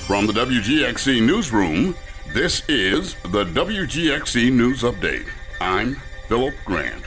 From the WGXC Newsroom, this is the WGXC News Update. I'm Philip Grant.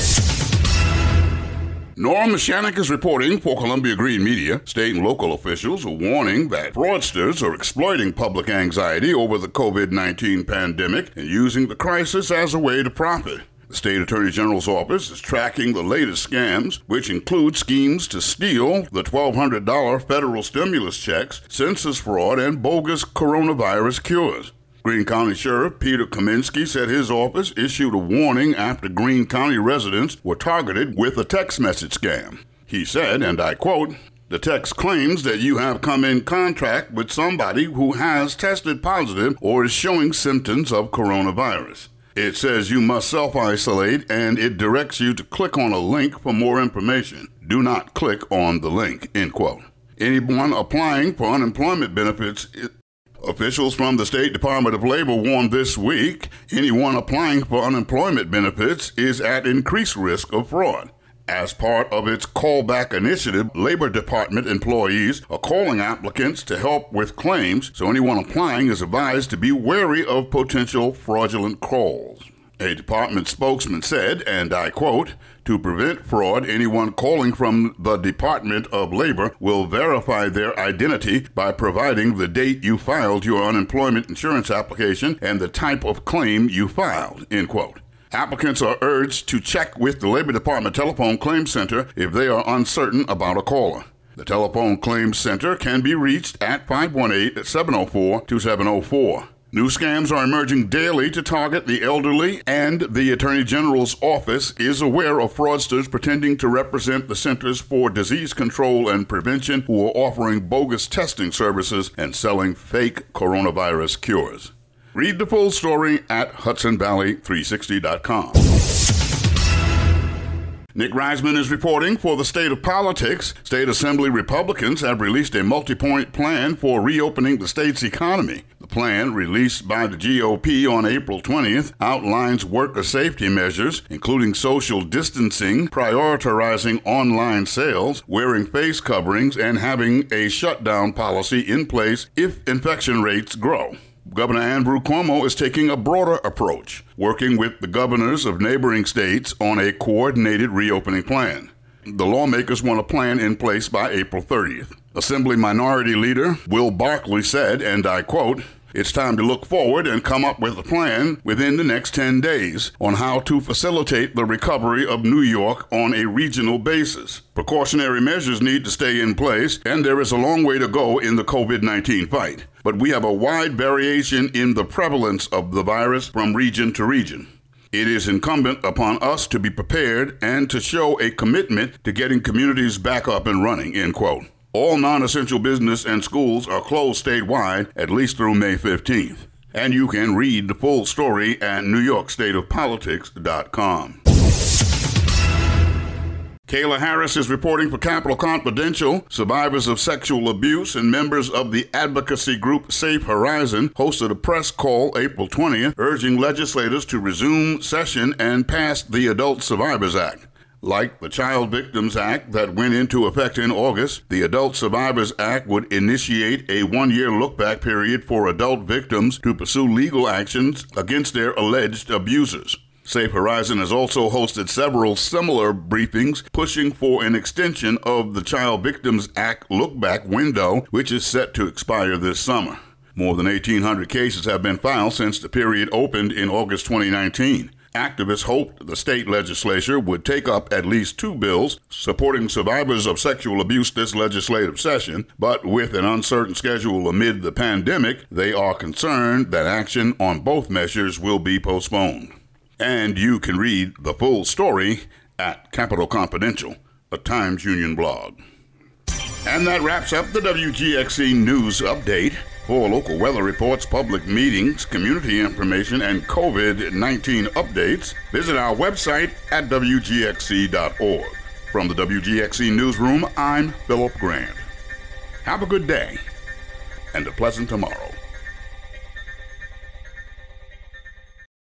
Norm Mashanik is reporting for Columbia Green Media. State and local officials are warning that fraudsters are exploiting public anxiety over the COVID-19 pandemic and using the crisis as a way to profit. The State Attorney General's office is tracking the latest scams, which include schemes to steal the $1,200 federal stimulus checks, census fraud, and bogus coronavirus cures. Greene County Sheriff Peter Kaminsky said his office issued a warning after Greene County residents were targeted with a text message scam. He said, and I quote, "The text claims that you have come in contact with somebody who has tested positive or is showing symptoms of coronavirus. It says you must self-isolate, and it directs you to click on a link for more information. Do not click on the link," end quote. Anyone applying for unemployment benefits, officials from the State Department of Labor warned this week, anyone applying for unemployment benefits is at increased risk of fraud. As part of its callback initiative, Labor Department employees are calling applicants to help with claims, so anyone applying is advised to be wary of potential fraudulent calls. A department spokesman said, and I quote, "To prevent fraud, anyone calling from the Department of Labor will verify their identity by providing the date you filed your unemployment insurance application and the type of claim you filed," end quote. Applicants are urged to check with the Labor Department Telephone Claims Center if they are uncertain about a caller. The Telephone Claims Center can be reached at 518-704-2704. New scams are emerging daily to target the elderly, and the Attorney General's office is aware of fraudsters pretending to represent the Centers for Disease Control and Prevention who are offering bogus testing services and selling fake coronavirus cures. Read the full story at HudsonValley360.com. Nick Reisman is reporting for the State of Politics. State Assembly Republicans have released a multi-point plan for reopening the state's economy. The plan, released by the GOP on April 20th, outlines worker safety measures, including social distancing, prioritizing online sales, wearing face coverings, and having a shutdown policy in place if infection rates grow. Governor Andrew Cuomo is taking a broader approach, working with the governors of neighboring states on a coordinated reopening plan. The lawmakers want a plan in place by April 30th. Assembly Minority Leader Will Barkley said, and I quote, "It's time to look forward and come up with a plan within the next 10 days on how to facilitate the recovery of New York on a regional basis. Precautionary measures need to stay in place, and there is a long way to go in the COVID-19 fight. But we have a wide variation in the prevalence of the virus from region to region. It is incumbent upon us to be prepared and to show a commitment to getting communities back up and running," end quote. All non-essential business and schools are closed statewide at least through May 15th. And you can read the full story at NewYorkStateOfPolitics.com. Kayla Harris is reporting for Capitol Confidential. Survivors of sexual abuse and members of the advocacy group Safe Horizon hosted a press call April 20th, urging legislators to resume session and pass the Adult Survivors Act. Like the Child Victims Act that went into effect in August, the Adult Survivors Act would initiate a one-year look-back period for adult victims to pursue legal actions against their alleged abusers. Safe Horizon has also hosted several similar briefings pushing for an extension of the Child Victims Act look-back window, which is set to expire this summer. More than 1,800 cases have been filed since the period opened in August 2019. Activists hoped the state legislature would take up at least 2 bills supporting survivors of sexual abuse this legislative session, but with an uncertain schedule amid the pandemic, they are concerned that action on both measures will be postponed. And you can read the full story at Capitol Confidential, a Times Union blog. And that wraps up the WGXC News Update. For local weather reports, public meetings, community information, and COVID-19 updates, visit our website at WGXC.org. From the WGXC Newsroom, I'm Philip Grant. Have a good day and a pleasant tomorrow.